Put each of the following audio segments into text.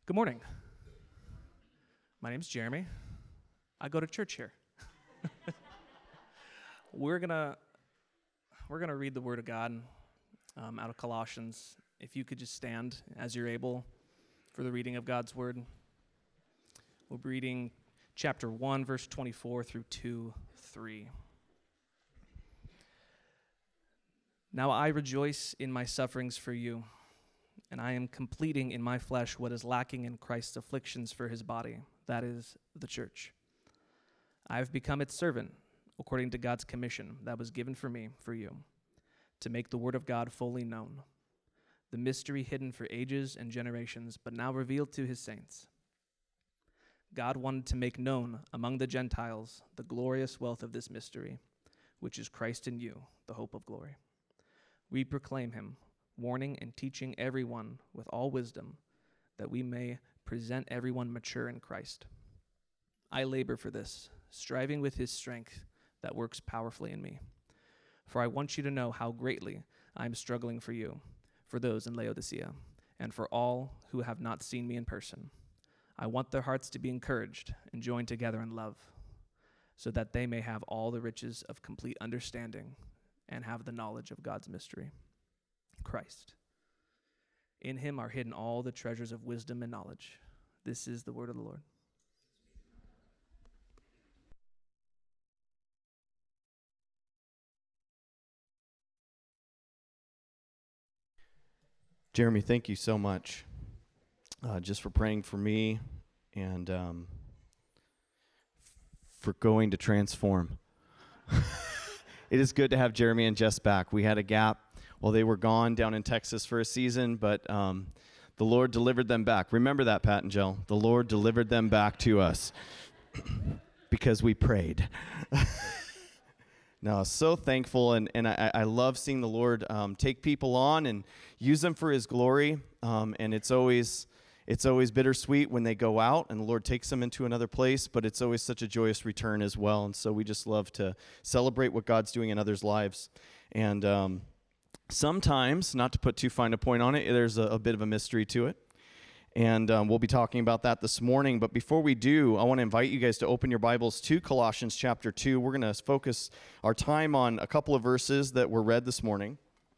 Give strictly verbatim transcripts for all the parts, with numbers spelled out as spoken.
Good morning. My name's Jeremy. I go to church here. we're gonna we're gonna read the Word of God um, out of Colossians. If you could just stand as you're able for the reading of God's Word. We'll be reading chapter one, verse twenty-four through two, three. Now I rejoice in my sufferings for you, and I am completing in my flesh what is lacking in Christ's afflictions for his body, that is, the church. I have become its servant, according to God's commission that was given for me, for you, to make the word of God fully known, the mystery hidden for ages and generations, but now revealed to his saints. God wanted to make known among the Gentiles the glorious wealth of this mystery, which is Christ in you, the hope of glory. We proclaim him, warning and teaching everyone with all wisdom, that we may present everyone mature in Christ. I labor for this, striving with his strength that works powerfully in me. For I want you to know how greatly I am struggling for you, for those in Laodicea, and for all who have not seen me in person. I want their hearts to be encouraged and joined together in love, so that they may have all the riches of complete understanding and have the knowledge of God's mystery, Christ. In him are hidden all the treasures of wisdom and knowledge. This is the word of the Lord. Jeremy, thank you so much uh, just for praying for me and um, for going to Transform. It is good to have Jeremy and Jess back. We had a gap while they were gone down in Texas for a season, but um, the Lord delivered them back. Remember that, Pat and Jill. The Lord delivered them back to us because we prayed. No, so thankful, and, and I, I love seeing the Lord um, take people on and use them for his glory, um, and it's always it's always bittersweet when they go out and the Lord takes them into another place, but it's always such a joyous return as well, and so we just love to celebrate what God's doing in others' lives. And um, sometimes, not to put too fine a point on it, there's a, a bit of a mystery to it. And um, we'll be talking about that this morning. But before we do, I want to invite you guys to open your Bibles to Colossians chapter two. We're going to focus our time on a couple of verses that were read this morning.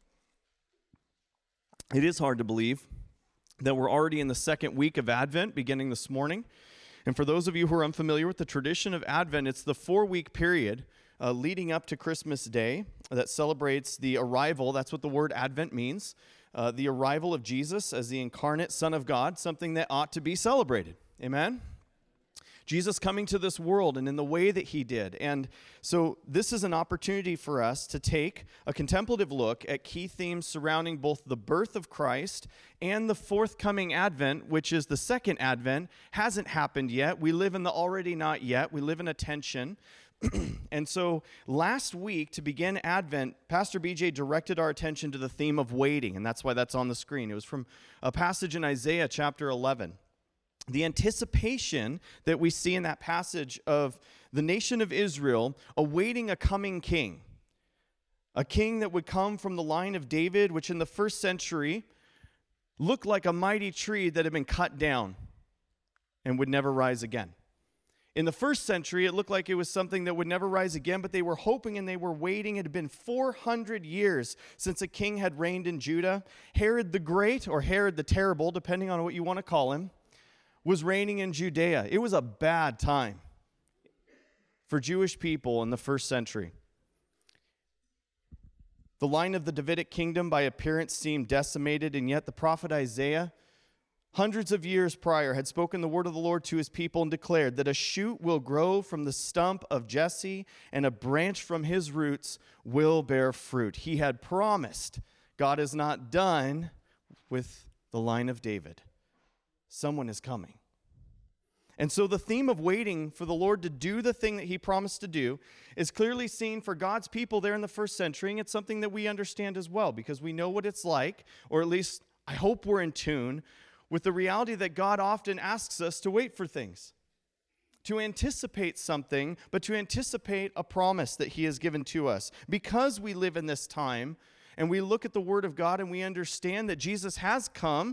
It is hard to believe that we're already in the second week of Advent, beginning this morning. And for those of you who are unfamiliar with the tradition of Advent, it's the four-week period uh, leading up to Christmas Day that celebrates the arrival. That's what the word Advent means. Uh, the arrival of Jesus as the incarnate Son of God, something that ought to be celebrated. Amen? Jesus coming to this world and in the way that he did. And so this is an opportunity for us to take a contemplative look at key themes surrounding both the birth of Christ and the forthcoming Advent, which is the second Advent. Hasn't happened yet. We live in the already not yet. We live in a tension. And so last week, to begin Advent, Pastor B J directed our attention to the theme of waiting, and that's why that's on the screen. It was from a passage in Isaiah chapter eleven. The anticipation that we see in that passage of the nation of Israel awaiting a coming king, a king that would come from the line of David, which in the first century looked like a mighty tree that had been cut down and would never rise again. In the first century, it looked like it was something that would never rise again, but they were hoping and they were waiting. It had been four hundred years since a king had reigned in Judah. Herod the Great, or Herod the Terrible, depending on what you want to call him, was reigning in Judea. It was a bad time for Jewish people in the first century. The line of the Davidic kingdom by appearance seemed decimated, and yet the prophet Isaiah, hundreds of years prior, had spoken the word of the Lord to his people and declared that a shoot will grow from the stump of Jesse and a branch from his roots will bear fruit. He had promised. God is not done with the line of David. Someone is coming. And so the theme of waiting for the Lord to do the thing that he promised to do is clearly seen for God's people there in the first century, and it's something that we understand as well because we know what it's like, or at least I hope we're in tune with the reality that God often asks us to wait for things, to anticipate something, but to anticipate a promise that he has given to us. Because we live in this time and we look at the Word of God and we understand that Jesus has come,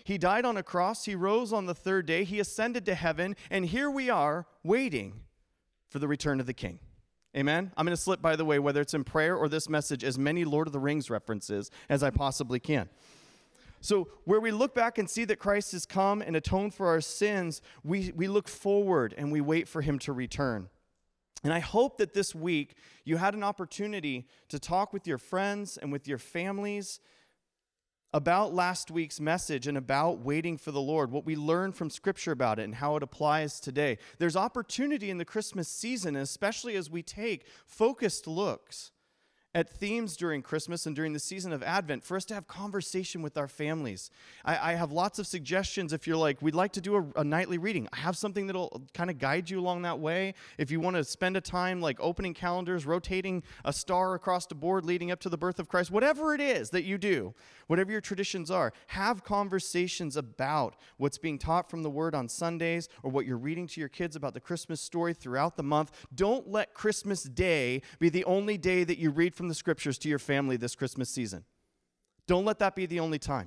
He died on a cross. He rose on the third day. He ascended to heaven. And here we are waiting for the return of the King. Amen? I'm going to slip, by the way, whether it's in prayer or this message, as many Lord of the Rings references as I possibly can. So where we look back and see that Christ has come and atoned for our sins, we, we look forward and we wait for him to return. And I hope that this week you had an opportunity to talk with your friends and with your families about last week's message and about waiting for the Lord, what we learned from Scripture about it and how it applies today. There's opportunity in the Christmas season, especially as we take focused looks at themes during Christmas and during the season of Advent, for us to have conversation with our families. I, I have lots of suggestions if you're like, we'd like to do a, a nightly reading. I have something that'll kind of guide you along that way. If you want to spend a time like opening calendars, rotating a star across the board leading up to the birth of Christ, whatever it is that you do, whatever your traditions are, have conversations about what's being taught from the Word on Sundays or what you're reading to your kids about the Christmas story throughout the month. Don't let Christmas Day be the only day that you read from the Scriptures to your family this Christmas season. Don't let that be the only time.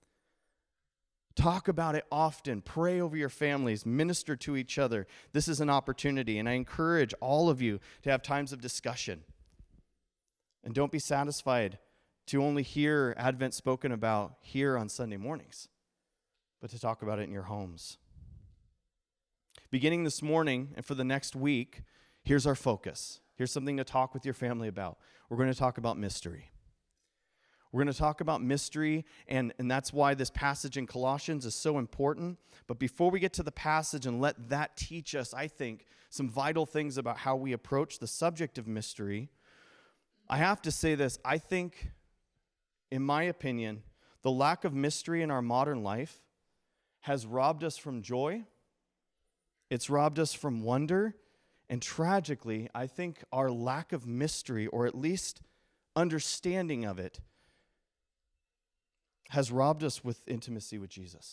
Talk about it often. Pray over your families. Minister to each other. This is an opportunity, and I encourage all of you to have times of discussion. And don't be satisfied to only hear Advent spoken about here on Sunday mornings, but to talk about it in your homes. Beginning this morning and for the next week, here's our focus. Here's something to talk with your family about. We're going to talk about mystery. We're going to talk about mystery, and, and that's why this passage in Colossians is so important. But before we get to the passage and let that teach us, I think, some vital things about how we approach the subject of mystery, I have to say this. I think, in my opinion, the lack of mystery in our modern life has robbed us from joy. It's robbed us from wonder. And tragically, I think our lack of mystery, or at least understanding of it, has robbed us with intimacy with Jesus.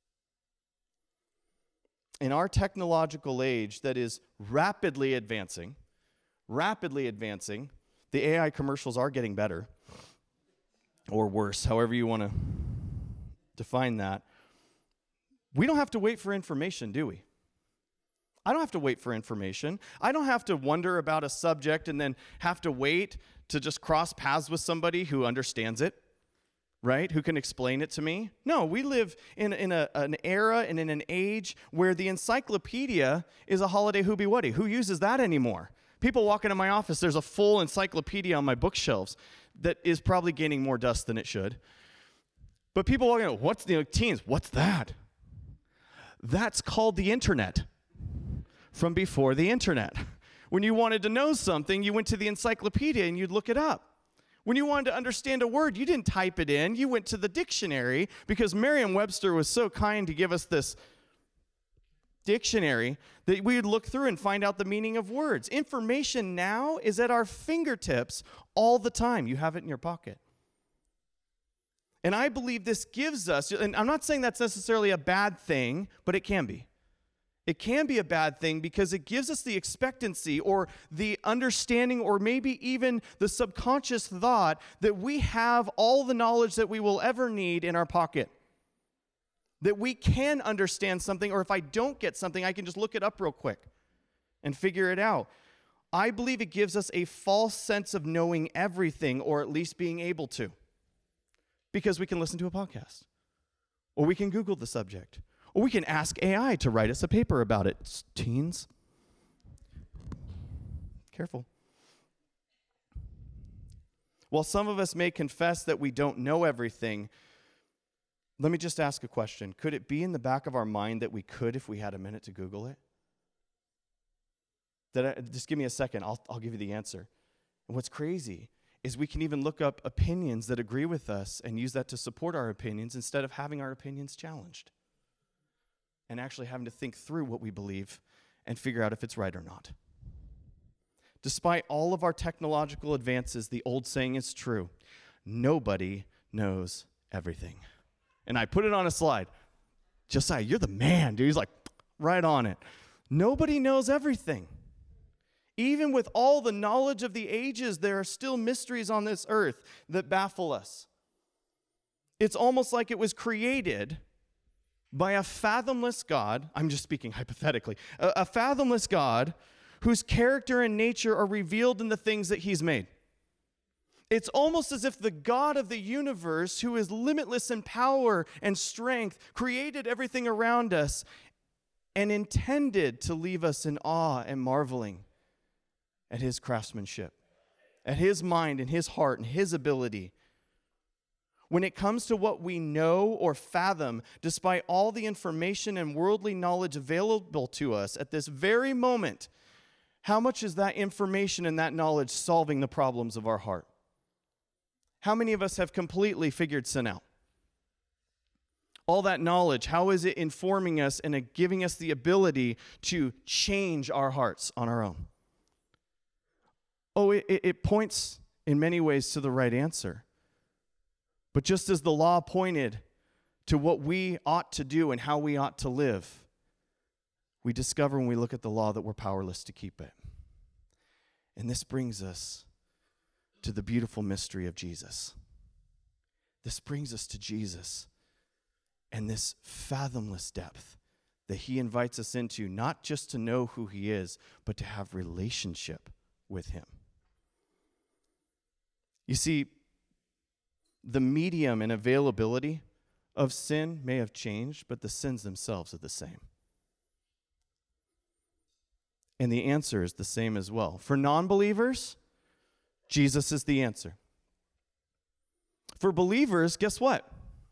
In our technological age that is rapidly advancing, rapidly advancing, the A I commercials are getting better, or worse, however you want to define that. We don't have to wait for information, do we? I don't have to wait for information. I don't have to wonder about a subject and then have to wait to just cross paths with somebody who understands it, right? Who can explain it to me. No, we live in, in a, an era and in an age where the encyclopedia is a holiday hoobie-wuddy. Who uses that anymore? People walk into my office, there's a full encyclopedia on my bookshelves that is probably gaining more dust than it should. But people walk in, what's the, you know, teens, what's that? That's called the internet. From before the internet. When you wanted to know something, you went to the encyclopedia and you'd look it up. When you wanted to understand a word, you didn't type it in. You went to the dictionary because Merriam-Webster was so kind to give us this dictionary that we would look through and find out the meaning of words. Information now is at our fingertips all the time. You have it in your pocket. And I believe this gives us, and I'm not saying that's necessarily a bad thing, but it can be. It can be a bad thing because it gives us the expectancy or the understanding or maybe even the subconscious thought that we have all the knowledge that we will ever need in our pocket. That we can understand something, or if I don't get something, I can just look it up real quick and figure it out. I believe it gives us a false sense of knowing everything, or at least being able to, because we can listen to a podcast, or we can Google the subject. Or we can ask A I to write us a paper about it. Teens, careful. While some of us may confess that we don't know everything, let me just ask a question. Could it be in the back of our mind that we could if we had a minute to Google it? That I, just give me a second. I'll, I'll give you the answer. And what's crazy is we can even look up opinions that agree with us and use that to support our opinions instead of having our opinions challenged. And actually having to think through what we believe and figure out if it's right or not. Despite all of our technological advances, the old saying is true. Nobody knows everything. And I put it on a slide. Josiah, you're the man, dude. He's like, right on it. Nobody knows everything. Even with all the knowledge of the ages, there are still mysteries on this earth that baffle us. It's almost like it was created by a fathomless God, I'm just speaking hypothetically, a, a fathomless God whose character and nature are revealed in the things that he's made. It's almost as if the God of the universe, who is limitless in power and strength, created everything around us and intended to leave us in awe and marveling at his craftsmanship, at his mind and his heart and his ability. When it comes to what we know or fathom, despite all the information and worldly knowledge available to us at this very moment, how much is that information and that knowledge solving the problems of our heart? How many of us have completely figured sin out? All that knowledge, how is it informing us and giving us the ability to change our hearts on our own? Oh, it, it points in many ways to the right answer. But just as the law pointed to what we ought to do and how we ought to live, we discover when we look at the law that we're powerless to keep it. And this brings us to the beautiful mystery of Jesus. This brings us to Jesus and this fathomless depth that he invites us into, not just to know who he is, but to have relationship with him. You see, the medium and availability of sin may have changed, but the sins themselves are the same. And the answer is the same as well. For non-believers, Jesus is the answer. For believers, guess what?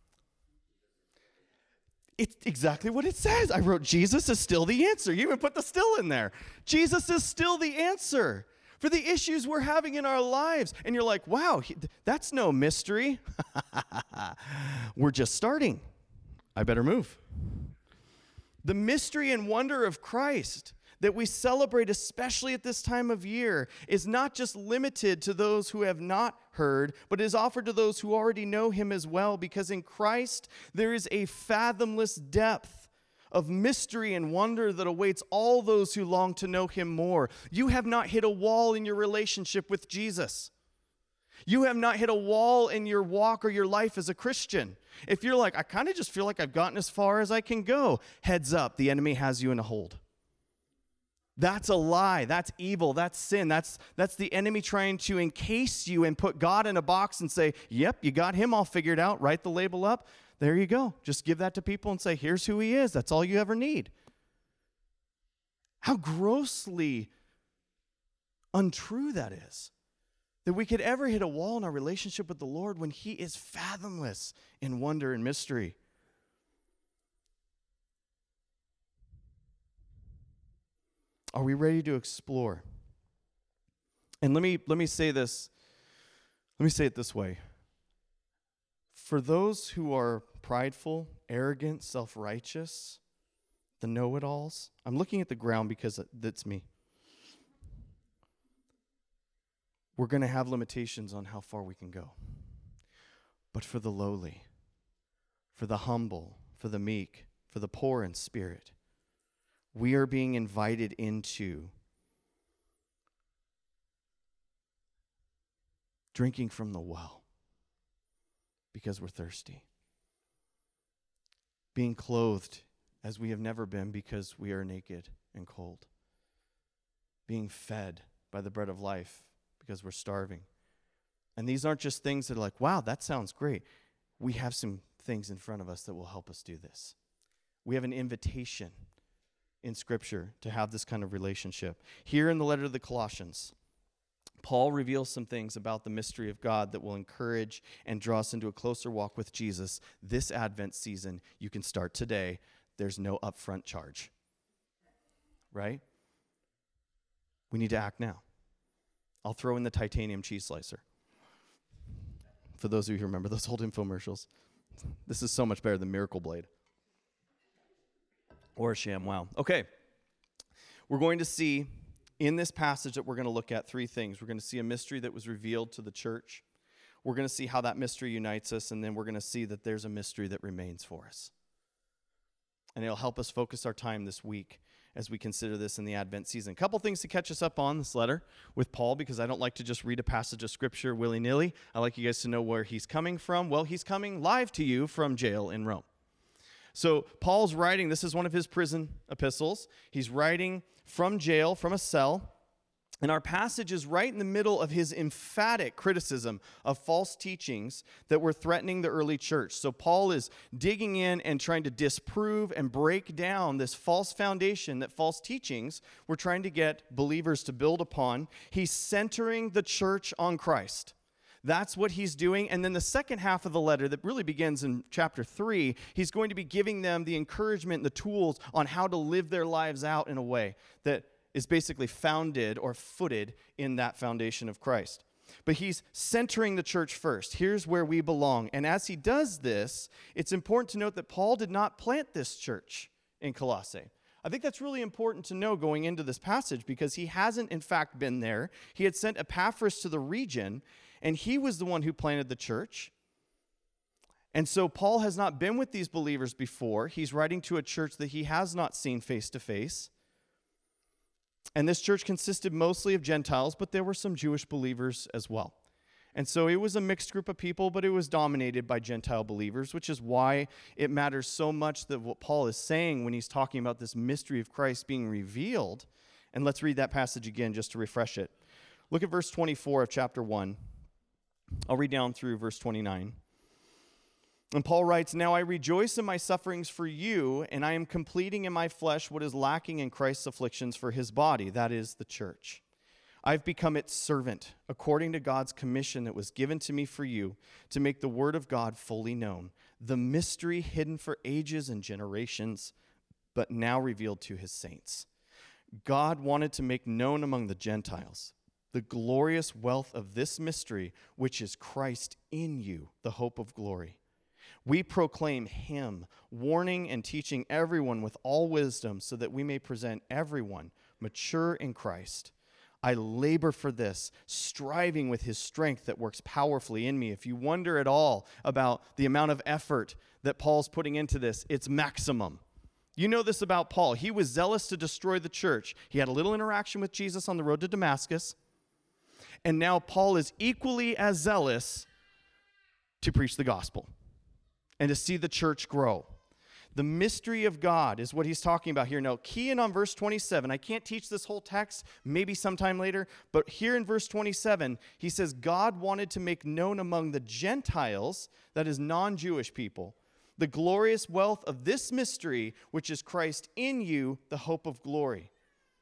It's exactly what it says. I wrote, Jesus is still the answer. You even put the still in there. Jesus is still the answer for the issues we're having in our lives. And you're like, wow, he, that's no mystery. We're just starting. I better move. The mystery and wonder of Christ that we celebrate, especially at this time of year, is not just limited to those who have not heard, but is offered to those who already know him as well, because in Christ there is a fathomless depth of mystery and wonder that awaits all those who long to know him more. You have not hit a wall in your relationship with Jesus. You have not hit a wall in your walk or your life as a Christian. If you're like, I kind of just feel like I've gotten as far as I can go, heads up, the enemy has you in a hold. That's a lie. That's evil. That's sin. That's, that's the enemy trying to encase you and put God in a box and say, yep, you got him all figured out. Write the label up. There you go. Just give that to people and say, here's who he is. That's all you ever need. How grossly untrue that is. That we could ever hit a wall in our relationship with the Lord when he is fathomless in wonder and mystery. Are we ready to explore? And let me let me say this. Let me say it this way. For those who are prideful, arrogant, self-righteous, the know-it-alls, I'm looking at the ground because that's me. We're going to have limitations on how far we can go. But for the lowly, for the humble, for the meek, for the poor in spirit, we are being invited into drinking from the well because we're thirsty. Being clothed as we have never been because we are naked and cold. Being fed by the bread of life because we're starving. And these aren't just things that are like, wow, that sounds great. We have some things in front of us that will help us do this. We have an invitation in Scripture to have this kind of relationship. Here in the letter to the Colossians, Paul reveals some things about the mystery of God that will encourage and draw us into a closer walk with Jesus. This Advent season, you can start today. There's no upfront charge. Right? We need to act now. I'll throw in the titanium cheese slicer. For those of you who remember those old infomercials, this is so much better than Miracle Blade. Or ShamWow. Okay, we're going to see in this passage that we're going to look at three things. We're going to see a mystery that was revealed to the church. We're going to see how that mystery unites us, and then we're going to see that there's a mystery that remains for us. And it'll help us focus our time this week as we consider this in the Advent season. A couple things to catch us up on this letter with Paul, because I don't like to just read a passage of Scripture willy-nilly. I like you guys to know where he's coming from. Well, he's coming live to you from jail in Rome. So Paul's writing, this is one of his prison epistles. He's writing from jail, from a cell. And our passage is right in the middle of his emphatic criticism of false teachings that were threatening the early church. So Paul is digging in and trying to disprove and break down this false foundation that false teachings were trying to get believers to build upon. He's centering the church on Christ. That's what he's doing. And then the second half of the letter that really begins in chapter three, he's going to be giving them the encouragement, the tools on how to live their lives out in a way that is basically founded or footed in that foundation of Christ. But he's centering the church first. Here's where we belong. And as he does this, it's important to note that Paul did not plant this church in Colossae. I think that's really important to know going into this passage because he hasn't, in fact, been there. He had sent Epaphras to the region, and he was the one who planted the church. And so Paul has not been with these believers before. He's writing to a church that he has not seen face to face. And this church consisted mostly of Gentiles, but there were some Jewish believers as well. And so it was a mixed group of people, but it was dominated by Gentile believers, which is why it matters so much that what Paul is saying when he's talking about this mystery of Christ being revealed. And let's read that passage again just to refresh it. Look at verse twenty-four of chapter one. I'll read down through verse twenty-nine. And Paul writes, "Now I rejoice in my sufferings for you, and I am completing in my flesh what is lacking in Christ's afflictions for his body, that is, the church. I've become its servant, according to God's commission that was given to me for you, to make the word of God fully known, the mystery hidden for ages and generations, but now revealed to his saints. God wanted to make known among the Gentiles the glorious wealth of this mystery, which is Christ in you, the hope of glory. We proclaim him, warning and teaching everyone with all wisdom so that we may present everyone mature in Christ. I labor for this, striving with his strength that works powerfully in me." If you wonder at all about the amount of effort that Paul's putting into this, it's maximum. You know this about Paul. He was zealous to destroy the church. He had a little interaction with Jesus on the road to Damascus. And now Paul is equally as zealous to preach the gospel and to see the church grow. The mystery of God is what he's talking about here. Now, key in on verse twenty-seven. I can't teach this whole text, maybe sometime later, but here in verse twenty-seven, he says, God wanted to make known among the Gentiles, that is non-Jewish people, the glorious wealth of this mystery, which is Christ in you, the hope of glory.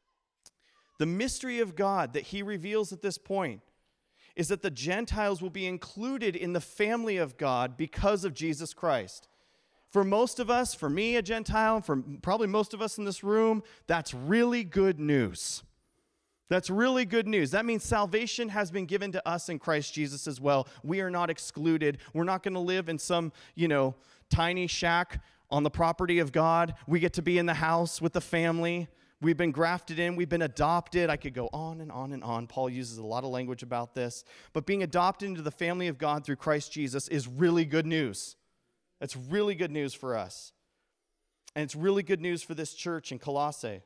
The mystery of God that he reveals at this point is that the Gentiles will be included in the family of God because of Jesus Christ. For most of us, for me, a Gentile, and for probably most of us in this room, that's really good news. That's really good news. That means salvation has been given to us in Christ Jesus as well. We are not excluded. We're not going to live in some, you know, tiny shack on the property of God. We get to be in the house with the family. We've been grafted in. We've been adopted. I could go on and on and on. Paul uses a lot of language about this. But being adopted into the family of God through Christ Jesus is really good news. That's really good news for us. And it's really good news for this church in Colossae.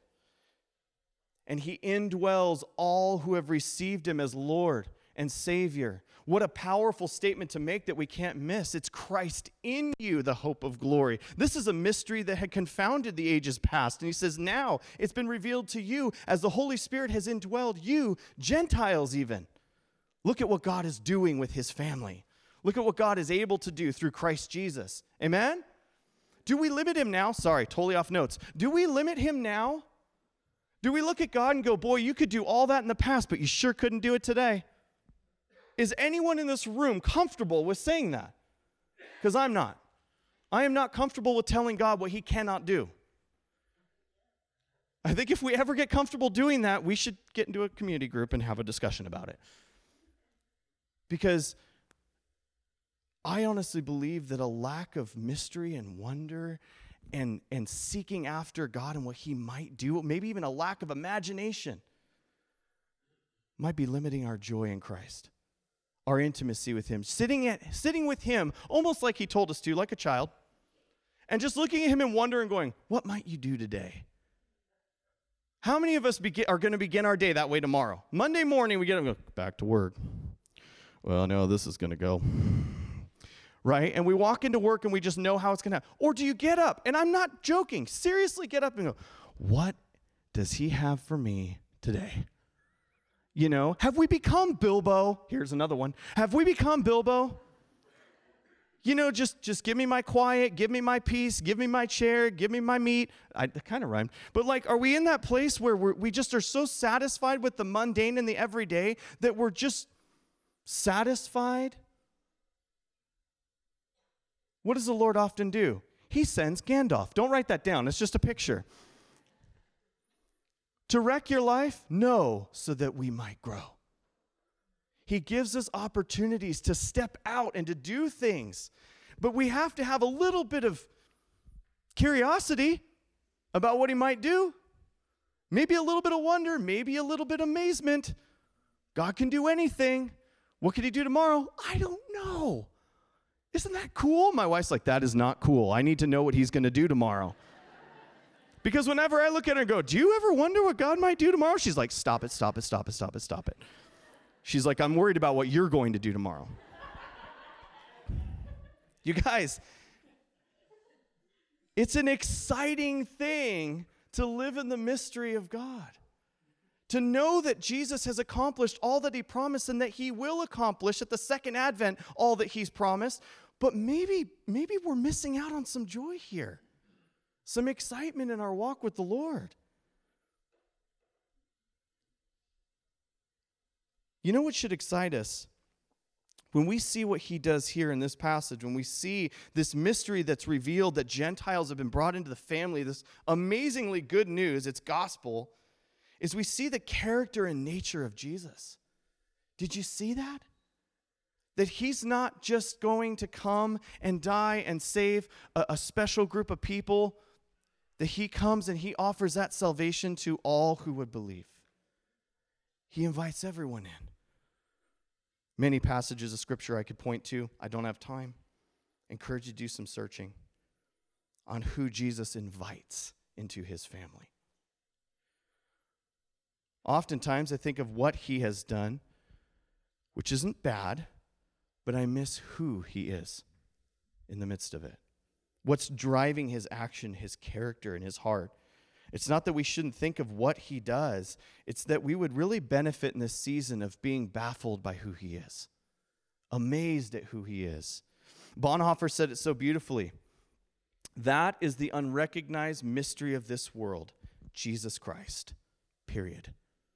And he indwells all who have received him as Lord and Savior. What a powerful statement to make that we can't miss. It's Christ in you, the hope of glory. This is a mystery that had confounded the ages past. And he says, now it's been revealed to you as the Holy Spirit has indwelled you, Gentiles even. Look at what God is doing with his family. Look at what God is able to do through Christ Jesus. Amen? Do we limit him now? Sorry, totally off notes. Do we limit him now? Do we look at God and go, boy, you could do all that in the past, but you sure couldn't do it today? Is anyone in this room comfortable with saying that? Because I'm not. I am not comfortable with telling God what he cannot do. I think if we ever get comfortable doing that, we should get into a community group and have a discussion about it. Because I honestly believe that a lack of mystery and wonder and, and seeking after God and what he might do, maybe even a lack of imagination, might be limiting our joy in Christ, our intimacy with him, sitting at sitting with him almost like he told us to, like a child, and just looking at him in wonder and going, what might you do today? How many of us begin, are going to begin our day that way tomorrow? Monday morning, we get up and go, back to work. Well, no, this is going to go. right? And we walk into work and we just know how it's going to happen. Or do you get up? And I'm not joking. Seriously, get up and go, what does he have for me today? You know, have we become Bilbo? Here's another one. Have we become Bilbo? You know, just, just give me my quiet, give me my peace, give me my chair, give me my meat. I kind of rhymed. But like, are we in that place where we're, we just are so satisfied with the mundane and the everyday that we're just satisfied? What does the Lord often do? He sends Gandalf. Don't write that down. It's just a picture. To wreck your life? No, so that we might grow. He gives us opportunities to step out and to do things. But we have to have a little bit of curiosity about what he might do. Maybe a little bit of wonder, maybe a little bit of amazement. God can do anything. What could he do tomorrow? I don't know. Isn't that cool? My wife's like, that is not cool. I need to know what he's going to do tomorrow. Because whenever I look at her and go, do you ever wonder what God might do tomorrow? She's like, stop it, stop it, stop it, stop it, stop it. She's like, I'm worried about what you're going to do tomorrow. You guys, it's an exciting thing to live in the mystery of God. To know that Jesus has accomplished all that he promised and that he will accomplish at the second advent all that he's promised. But maybe, maybe we're missing out on some joy here. Some excitement in our walk with the Lord. You know what should excite us? When we see what he does here in this passage, when we see this mystery that's revealed that Gentiles have been brought into the family, this amazingly good news, it's gospel, is we see the character and nature of Jesus. Did you see that? That he's not just going to come and die and save a, a special group of people, that he comes and he offers that salvation to all who would believe. He invites everyone in. Many passages of scripture I could point to. I don't have time. I encourage you to do some searching on who Jesus invites into his family. Oftentimes I think of what he has done, which isn't bad, but I miss who he is in the midst of it. What's driving his action, his character, and his heart. It's not that we shouldn't think of what he does. It's that we would really benefit in this season of being baffled by who he is, amazed at who he is. Bonhoeffer said it so beautifully. That is the unrecognized mystery of this world, Jesus Christ, period.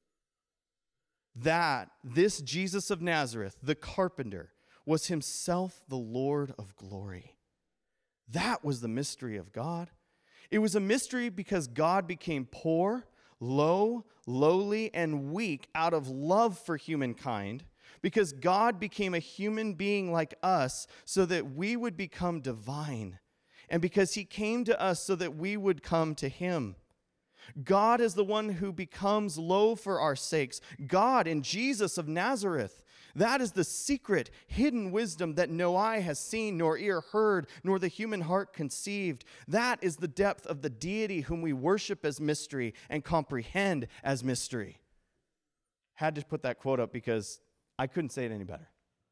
That this Jesus of Nazareth, the carpenter, was himself the Lord of glory. That was the mystery of God. It was a mystery because God became poor, low, lowly, and weak out of love for humankind, because God became a human being like us so that we would become divine, and because he came to us so that we would come to him. God is the one who becomes low for our sakes. God in Jesus of Nazareth. That is the secret, hidden wisdom that no eye has seen, nor ear heard, nor the human heart conceived. That is the depth of the deity whom we worship as mystery and comprehend as mystery. Had to put that quote up because I couldn't say it any better.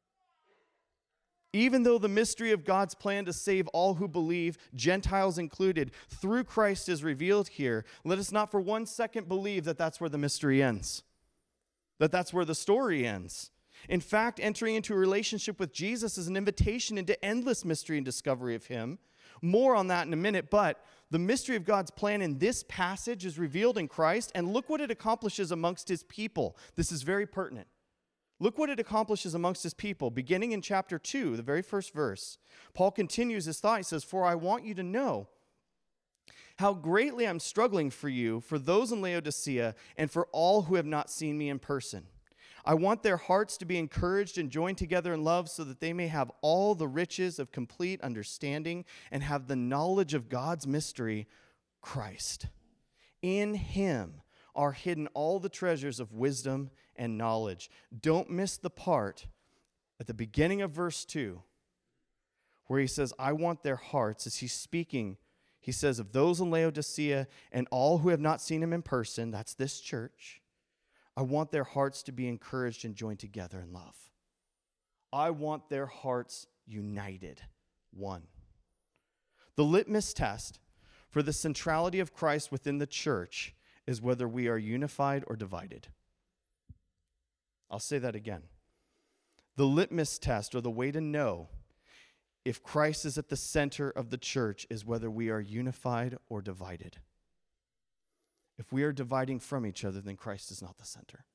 Even though the mystery of God's plan to save all who believe, Gentiles included, through Christ is revealed here, let us not for one second believe that that's where the mystery ends, that that's where the story ends. In fact, entering into a relationship with Jesus is an invitation into endless mystery and discovery of him. More on that in a minute, but the mystery of God's plan in this passage is revealed in Christ, and look what it accomplishes amongst his people. This is very pertinent. Look what it accomplishes amongst his people. Beginning in chapter two, the very first verse, Paul continues his thought. He says, "For I want you to know how greatly I'm struggling for you, for those in Laodicea, and for all who have not seen me in person. I want their hearts to be encouraged and joined together in love so that they may have all the riches of complete understanding and have the knowledge of God's mystery, Christ. In him are hidden all the treasures of wisdom and knowledge." Don't miss the part at the beginning of verse two where he says, I want their hearts, as he's speaking. He says, of those in Laodicea and all who have not seen him in person, that's this church, I want their hearts to be encouraged and joined together in love. I want their hearts united, one. The litmus test for the centrality of Christ within the church is whether we are unified or divided. I'll say that again. The litmus test, or the way to know if Christ is at the center of the church, is whether we are unified or divided. If we are dividing from each other, then Christ is not the center.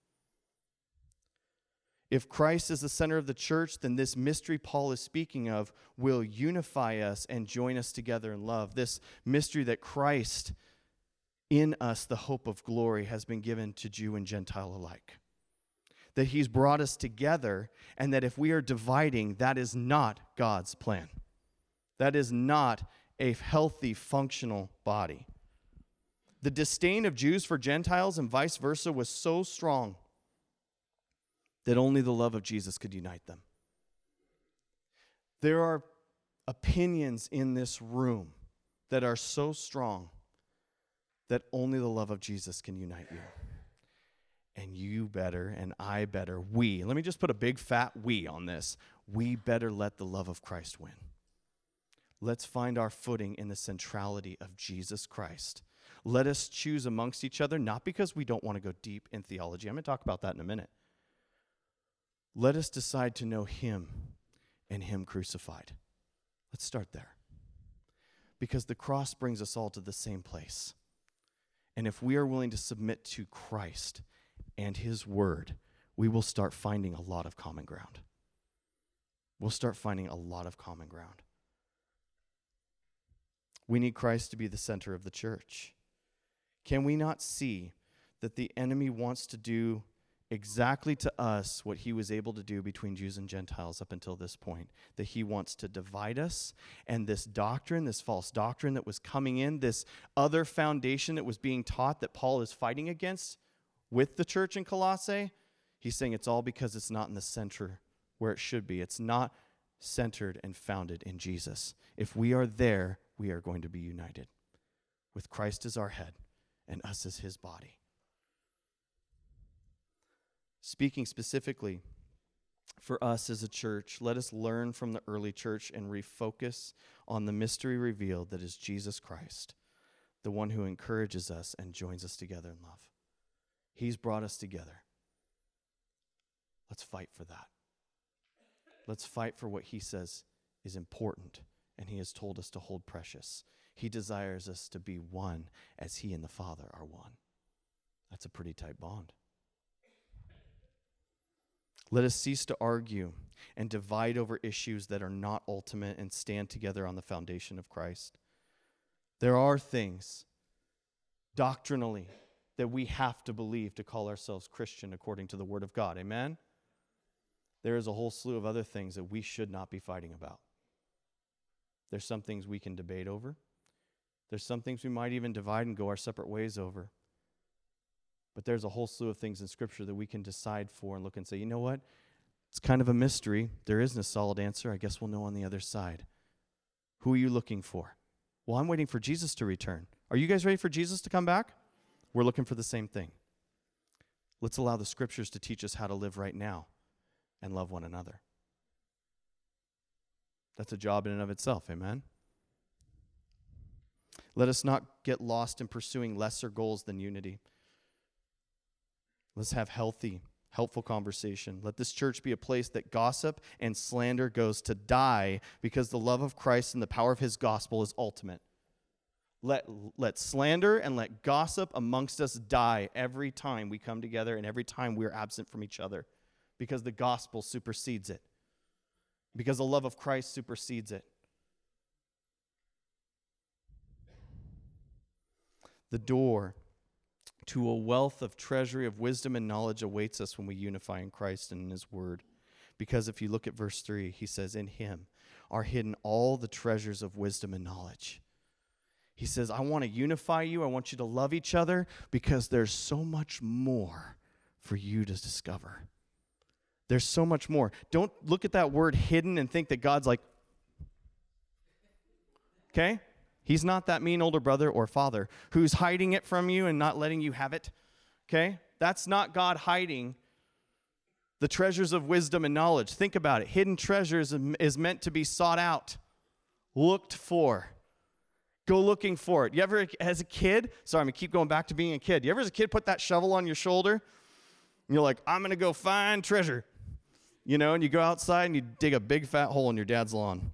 If Christ is the center of the church, then this mystery Paul is speaking of will unify us and join us together in love. This mystery that Christ in us, the hope of glory, has been given to Jew and Gentile alike. That he's brought us together, and that if we are dividing, that is not God's plan. That is not a healthy, functional body. The disdain of Jews for Gentiles and vice versa was so strong that only the love of Jesus could unite them. There are opinions in this room that are so strong that only the love of Jesus can unite you. And you better, and I better, we, let me just put a big fat we on this. We better let the love of Christ win. Let's find our footing in the centrality of Jesus Christ. Let us choose amongst each other, not because we don't want to go deep in theology. I'm going to talk about that in a minute. Let us decide to know him and him crucified. Let's start there. Because the cross brings us all to the same place. And if we are willing to submit to Christ and his word, we will start finding a lot of common ground. We'll start finding a lot of common ground. We need Christ to be the center of the church. Can we not see that the enemy wants to do exactly to us what he was able to do between Jews and Gentiles up until this point? That he wants to divide us, and this doctrine, this false doctrine that was coming in, this other foundation that was being taught that Paul is fighting against with the church in Colossae, he's saying it's all because it's not in the center where it should be. It's not centered and founded in Jesus. If we are there, we are going to be united with Christ as our head and us as his body. Speaking specifically for us as a church, let us learn from the early church and refocus on the mystery revealed that is Jesus Christ, the one who encourages us and joins us together in love. He's brought us together. Let's fight for that. Let's fight for what he says is important and he has told us to hold precious. He desires us to be one as he and the Father are one. That's a pretty tight bond. Let us cease to argue and divide over issues that are not ultimate and stand together on the foundation of Christ. There are things doctrinally that we have to believe to call ourselves Christian according to the Word of God. Amen? There is a whole slew of other things that we should not be fighting about. There's some things we can debate over. There's some things we might even divide and go our separate ways over. But there's a whole slew of things in Scripture that we can decide for and look and say, you know what? It's kind of a mystery. There isn't a solid answer. I guess we'll know on the other side. Who are you looking for? Well, I'm waiting for Jesus to return. Are you guys ready for Jesus to come back? We're looking for the same thing. Let's allow the Scriptures to teach us how to live right now and love one another. That's a job in and of itself, amen? Let us not get lost in pursuing lesser goals than unity. Let's have healthy, helpful conversation. Let this church be a place that gossip and slander goes to die because the love of Christ and the power of his gospel is ultimate. Let, let slander and let gossip amongst us die every time we come together and every time we're absent from each other because the gospel supersedes it. Because the love of Christ supersedes it. The door to a wealth of treasury of wisdom and knowledge awaits us when we unify in Christ and in his word. Because if you look at verse three, he says, in him are hidden all the treasures of wisdom and knowledge. He says, I want to unify you. I want you to love each other because there's so much more for you to discover. There's so much more. Don't look at that word hidden and think that God's like, okay? He's not that mean older brother or father who's hiding it from you and not letting you have it, okay? That's not God hiding The treasures of wisdom and knowledge. Think about it. Hidden treasures is meant to be sought out, looked for. Go looking for it. You ever, as a kid, sorry, I'm going to keep going back to being a kid. You ever as a kid put that shovel on your shoulder? And you're like, I'm going to go find treasure. You know, and you go outside and you dig a big fat hole in your dad's lawn.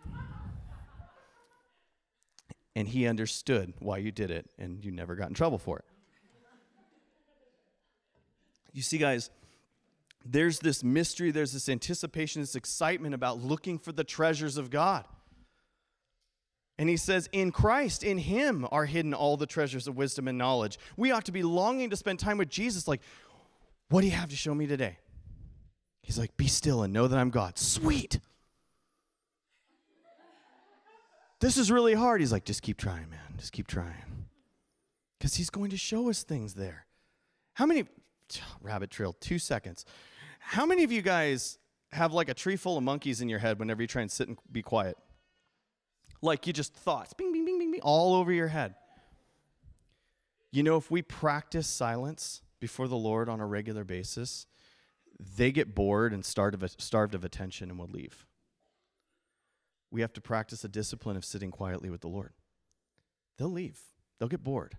And he understood why you did it, and you never got in trouble for it. You see, guys, there's this mystery, there's this anticipation, this excitement about looking for the treasures of God. And he says, in Christ, in him are hidden all the treasures of wisdom and knowledge. We ought to be longing to spend time with Jesus, like, what do you have to show me today? He's like, be still and know that I'm God. Sweet. This is really hard. He's like, just keep trying, man. Just keep trying. Because he's going to show us things there. How many, rabbit trail, two seconds. How many of you guys have like a tree full of monkeys in your head whenever you try and sit and be quiet? Like you just thoughts, bing, bing, bing, bing, bing, all over your head. You know, if we practice silence before the Lord on a regular basis, they get bored and starved of, starved of attention and will leave. We have to practice a discipline of sitting quietly with the Lord. They'll leave. They'll get bored.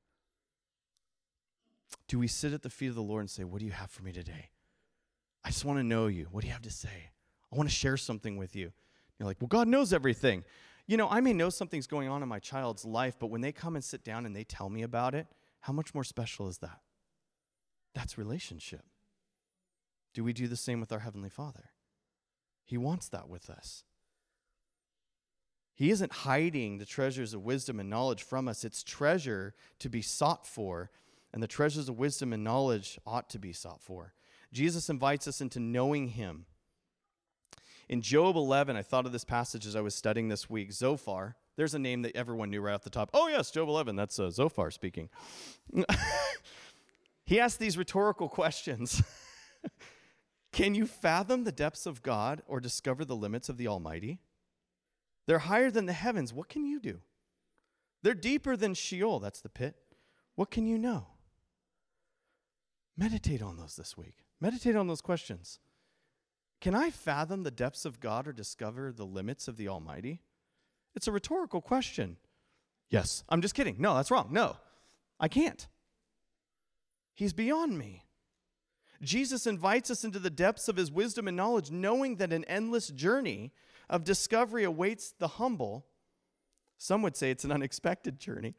Do we sit at the feet of the Lord and say, what do you have for me today? I just want to know you. What do you have to say? I want to share something with you. You're like, well, God knows everything. You know, I may know something's going on in my child's life, but when they come and sit down and they tell me about it, how much more special is that? That's relationship. Do we do the same with our Heavenly Father? He wants that with us. He isn't hiding the treasures of wisdom and knowledge from us. It's treasure to be sought for, and the treasures of wisdom and knowledge ought to be sought for. Jesus invites us into knowing him. In Job eleven, I thought of this passage as I was studying this week. Zophar, there's a name that everyone knew right off the top. Oh, yes, Job eleven, that's uh, Zophar speaking. He asked these rhetorical questions. Can you fathom the depths of God or discover the limits of the Almighty? They're higher than the heavens. What can you do? They're deeper than Sheol. That's the pit. What can you know? Meditate on those this week. Meditate on those questions. Can I fathom the depths of God or discover the limits of the Almighty? It's a rhetorical question. Yes. I'm just kidding. No, that's wrong. No, I can't. He's beyond me. Jesus invites us into the depths of his wisdom and knowledge, knowing that an endless journey of discovery awaits the humble. Some would say it's an unexpected journey.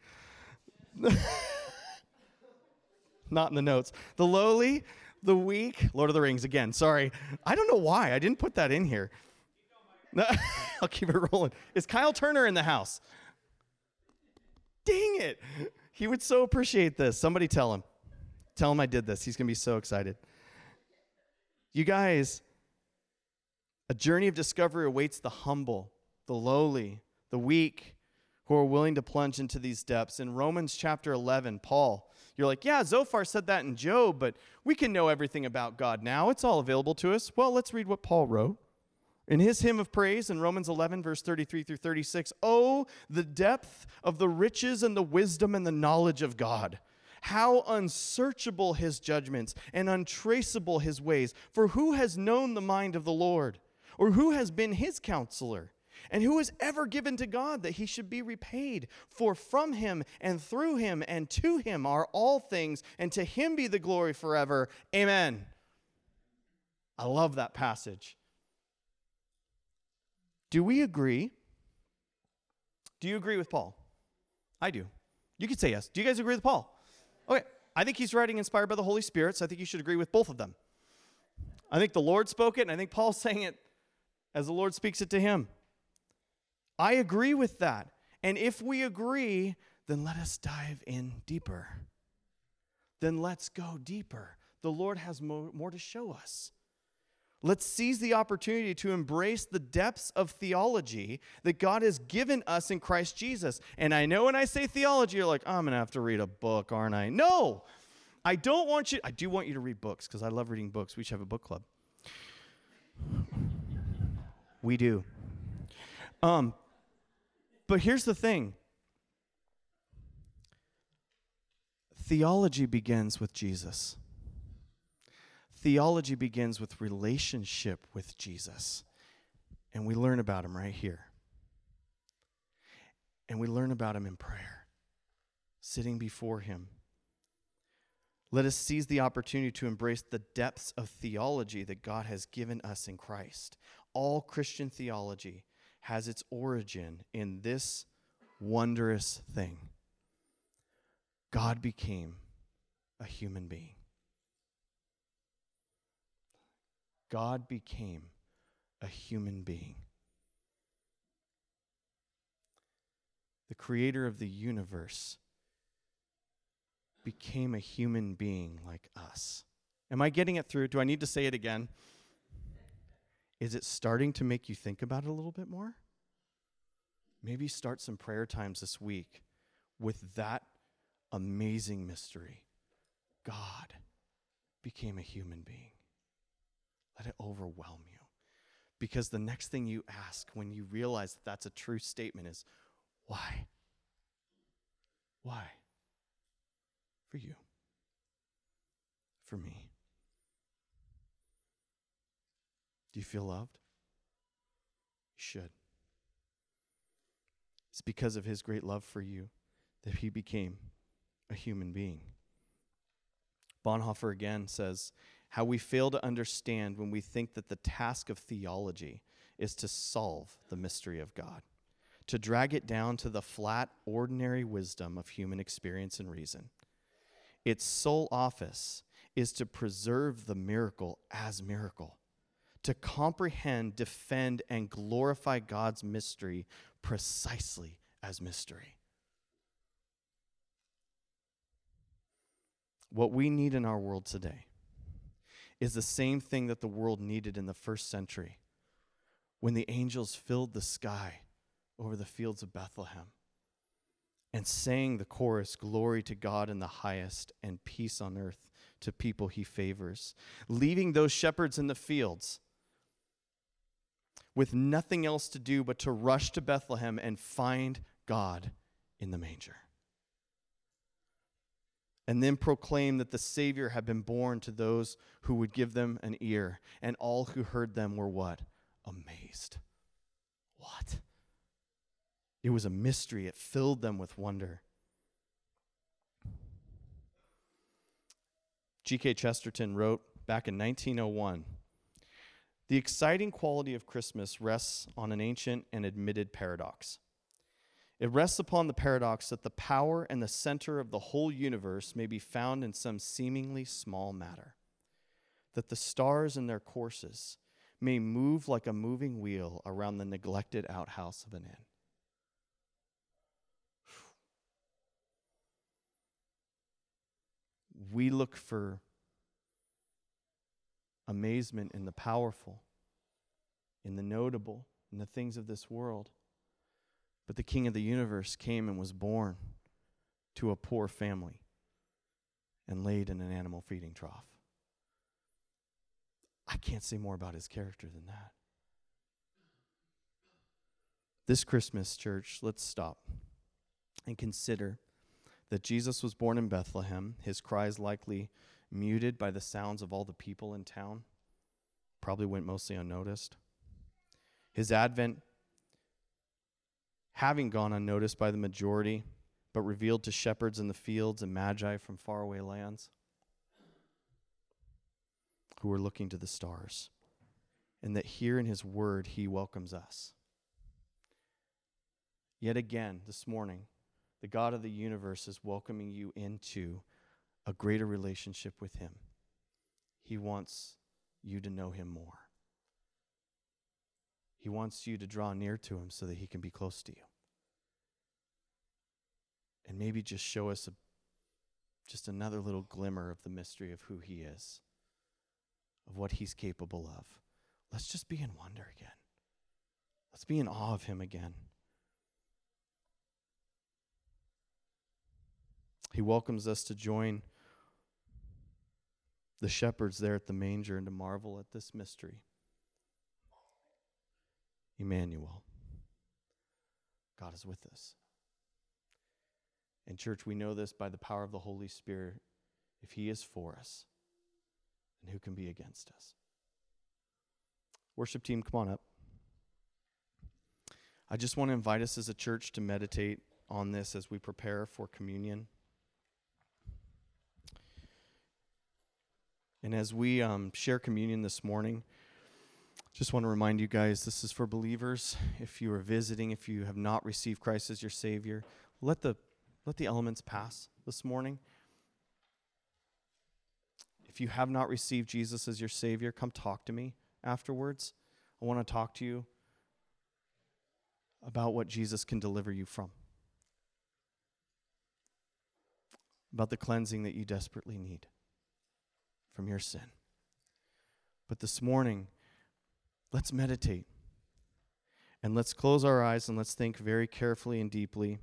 Not in the notes. The lowly, the weak, Lord of the Rings again. Sorry. I don't know why. I didn't put that in here. I'll keep it rolling. Is Kyle Turner in the house? Dang it. He would so appreciate this. Somebody tell him. Tell him I did this. He's going to be so excited. You guys, a journey of discovery awaits the humble, the lowly, the weak, who are willing to plunge into these depths. In Romans chapter eleven, Paul, you're like, yeah, Zophar said that in Job, but we can know everything about God now. It's all available to us. Well, let's read what Paul wrote. In his hymn of praise in Romans eleven, verse thirty-three through thirty-six, oh, the depth of the riches and the wisdom and the knowledge of God. How unsearchable his judgments and untraceable his ways. For who has known the mind of the Lord? Or who has been his counselor? And who has ever given to God that he should be repaid? For from him and through him and to him are all things, and to him be the glory forever. Amen. I love that passage. Do we agree? Do you agree with Paul? I do. You could say yes. Do you guys agree with Paul? Okay, I think he's writing inspired by the Holy Spirit, so I think you should agree with both of them. I think the Lord spoke it, and I think Paul's saying it as the Lord speaks it to him. I agree with that. And if we agree, then let us dive in deeper. Then let's go deeper. The Lord has more, more to show us. Let's seize the opportunity to embrace the depths of theology that God has given us in Christ Jesus. And I know when I say theology, you're like, oh, I'm going to have to read a book, aren't I? No, I don't want you. I do want you to read books because I love reading books. We should have a book club. We do. Um, but here's the thing. Theology begins with Jesus. Theology begins with relationship with Jesus. And we learn about him right here. And we learn about him in prayer, sitting before him. Let us seize the opportunity to embrace the depths of theology that God has given us in Christ. All Christian theology has its origin in this wondrous thing. God became a human being. God became a human being. The creator of the universe became a human being like us. Am I getting it through? Do I need to say it again? Is it starting to make you think about it a little bit more? Maybe start some prayer times this week with that amazing mystery. God became a human being. Let it overwhelm you. Because the next thing you ask when you realize that that's a true statement is, why? Why? For you. For me. Do you feel loved? You should. It's because of his great love for you that he became a human being. Bonhoeffer again says, how we fail to understand when we think that the task of theology is to solve the mystery of God, to drag it down to the flat, ordinary wisdom of human experience and reason. Its sole office is to preserve the miracle as miracle, to comprehend, defend, and glorify God's mystery precisely as mystery. What we need in our world today is the same thing that the world needed in the first century when the angels filled the sky over the fields of Bethlehem and sang the chorus, "Glory to God in the highest and peace on earth to people he favors," leaving those shepherds in the fields with nothing else to do but to rush to Bethlehem and find God in the manger. And then proclaim that the Savior had been born to those who would give them an ear. And all who heard them were what? Amazed. What? It was a mystery. It filled them with wonder. G K Chesterton wrote back in nineteen oh one, "The exciting quality of Christmas rests on an ancient and admitted paradox. It rests upon the paradox that the power and the center of the whole universe may be found in some seemingly small matter, that the stars in their courses may move like a moving wheel around the neglected outhouse of an inn." We look for amazement in the powerful, in the notable, in the things of this world. But the King of the universe came and was born to a poor family and laid in an animal feeding trough. I can't say more about his character than that. This Christmas, church, let's stop and consider that Jesus was born in Bethlehem, his cries likely muted by the sounds of all the people in town, probably went mostly unnoticed. His advent having gone unnoticed by the majority, but revealed to shepherds in the fields and magi from faraway lands who were looking to the stars, and that here in his word he welcomes us. Yet again, this morning, the God of the universe is welcoming you into a greater relationship with him. He wants you to know him more. He wants you to draw near to him so that he can be close to you. And maybe just show us a, just another little glimmer of the mystery of who he is, of what he's capable of. Let's just be in wonder again. Let's be in awe of him again. He welcomes us to join the shepherds there at the manger and to marvel at this mystery. Emmanuel, God is with us. And church, we know this by the power of the Holy Spirit. If he is for us, And who can be against us? Worship team, come on up. I just want to invite us as a church to meditate on this as we prepare for communion. And as we um, share communion this morning, just want to remind you guys, this is for believers. If you are visiting, if you have not received Christ as your Savior, let the let the elements pass this morning. If you have not received Jesus as your Savior, come talk to me afterwards. I want to talk to you about what Jesus can deliver you from, about the cleansing that you desperately need from your sin. But this morning, let's meditate. And let's close our eyes and let's think very carefully and deeply.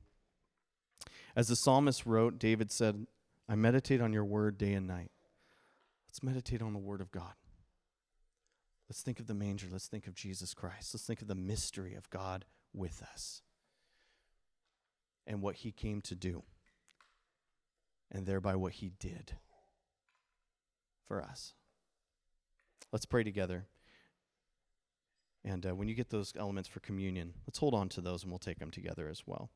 As the psalmist wrote, David said, I meditate on your word day and night. Let's meditate on the word of God. Let's think of the manger. Let's think of Jesus Christ. Let's think of the mystery of God with us and what he came to do, and thereby what he did for us. Let's pray together. And uh, when you get those elements for communion, let's hold on to those and we'll take them together as well.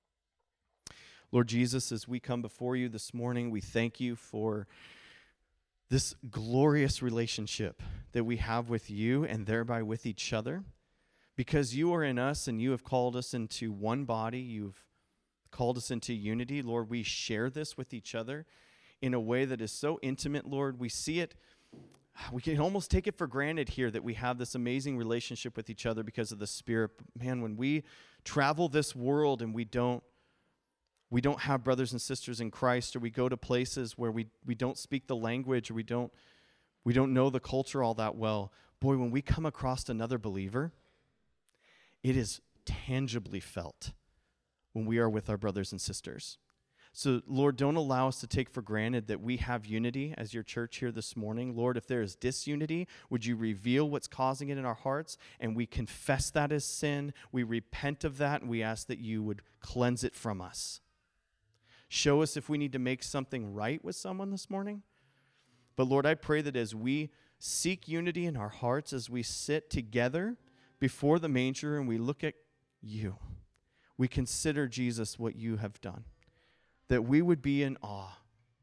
Lord Jesus, as we come before you this morning, we thank you for this glorious relationship that we have with you and thereby with each other. Because you are in us and you have called us into one body, you've called us into unity. Lord, we share this with each other in a way that is so intimate, Lord. We see it, we can almost take it for granted here that we have this amazing relationship with each other because of the Spirit. Man, when we travel this world and we don't we don't have brothers and sisters in Christ, or we go to places where we, we don't speak the language, or we don't we don't know the culture all that well, boy, when we come across another believer, it is tangibly felt when we are with our brothers and sisters. So, Lord, don't allow us to take for granted that we have unity as your church here this morning. Lord, if there is disunity, would you reveal what's causing it in our hearts? And we confess that as sin. We repent of that, and we ask that you would cleanse it from us. Show us if we need to make something right with someone this morning. But, Lord, I pray that as we seek unity in our hearts, as we sit together before the manger and we look at you, we consider, Jesus, what you have done, that we would be in awe,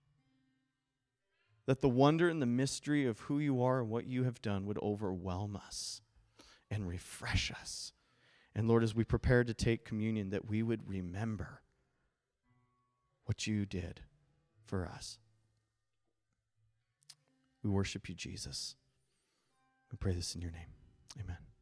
that the wonder and the mystery of who you are and what you have done would overwhelm us and refresh us. And Lord, as we prepare to take communion, that we would remember what you did for us. We worship you, Jesus. We pray this in your name. Amen.